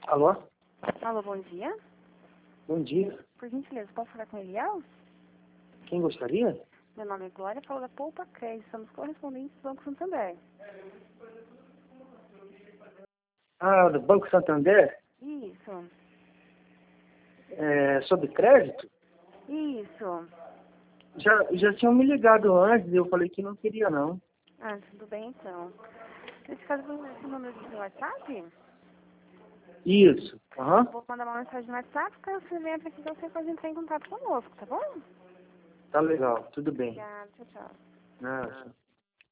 Alô? Alô, bom dia. Bom dia. Por gentileza, posso falar com o Eliel? Quem gostaria? Meu nome é Glória, falo da Poupa Crédito, somos correspondentes do Banco Santander. Ah, do Banco Santander? Isso, Sobre crédito? isso. Já tinham me ligado antes e eu falei que não queria, não. Ah, tudo bem então. Nesse caso, esse número do WhatsApp? Isso. Aham. Vou mandar uma mensagem no WhatsApp, caso você venha precisar, você pode entrar em contato conosco, tá bom? Tá legal. Tudo bem. Obrigada, tchau, tchau. Nossa.